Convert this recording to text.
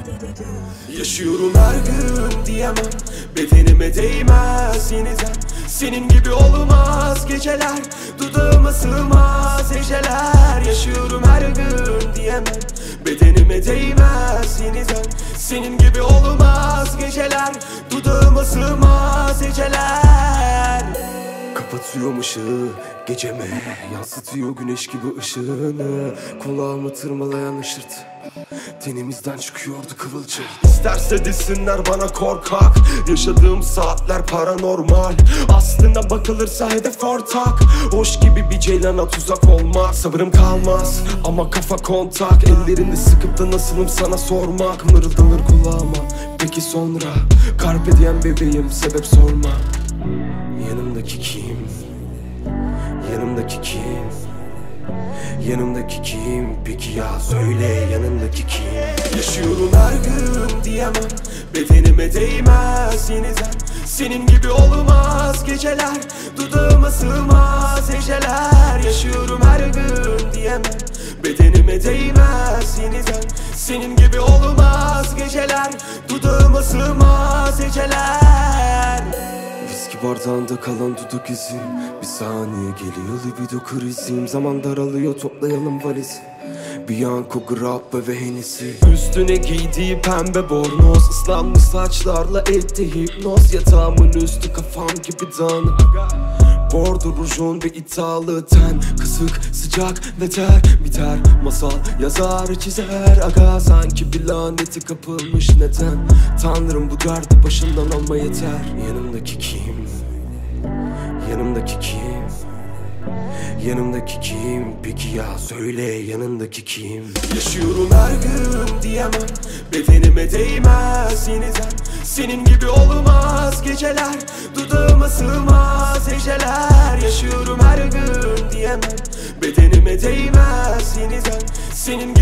Yaşıyorum her gün diyemem, bedenime değmez yeniden. Senin gibi olmaz geceler, dudağıma sığmaz heceler. Yaşıyorum her gün diyemem, bedenime değmez yeniden. Senin gibi olmaz geceler, dudağıma sığmaz heceler. Kapatıyorum ışığı geceme, yansıtıyor güneş gibi ışığını. Kulağımı tırmalayan ışırtı, tenimizden çıkıyordu kıvılcım. İsterse desinler bana korkak, yaşadığım saatler paranormal. Aslına bakılırsa hedef ortak, hoş gibi bir ceylana tuzak olmak. Sabrım kalmaz ama kafa kontak, ellerini sıkıp da nasılım sana sormak. Mırıldanır kulağıma peki sonra, carpe diem bebeğim sebep sorma. Yanımdaki kim? Yanımdaki kim? Yanımdaki kim? Peki ya söyle yanımdaki kim? Yaşıyorum her gün diyemem, bedenime değmez yeniden. Senin gibi olmaz geceler, dudağıma sığmaz heceler. Yaşıyorum her gün diyemem, bedenime değmez yeniden. Senin gibi olmaz geceler, dudağıma sığmaz heceler. Viski bardağında kalan dudak izim, bir saniye geliyor libido krizim. Zaman daralıyor toplayalım valizi, Bianco, grappa ve Hennessy. Üstüne giydiği pembe bornoz, ıslanmış saçlarla etti hipnoz. Yatağımın üstü kafam gibi dağınık, bordo rujun ve iddialı ten. Kısık, sıcak ve ter biter, masal yazar çizer. Aga sanki bir laneti kapılmış neden? Tanrım bu derdi başından alma yeter. Yanımdaki kim? Yanımdaki kim? Yanımdaki kim? Peki ya söyle yanımdaki kim? Yaşıyorum her gün diyemem, bedenime değmez yeniden. Senin gibi olmaz geceler, dudağıma sığmaz heceler. Yaşıyorum her gün diyemem, bedenime değmez yeniden. Senin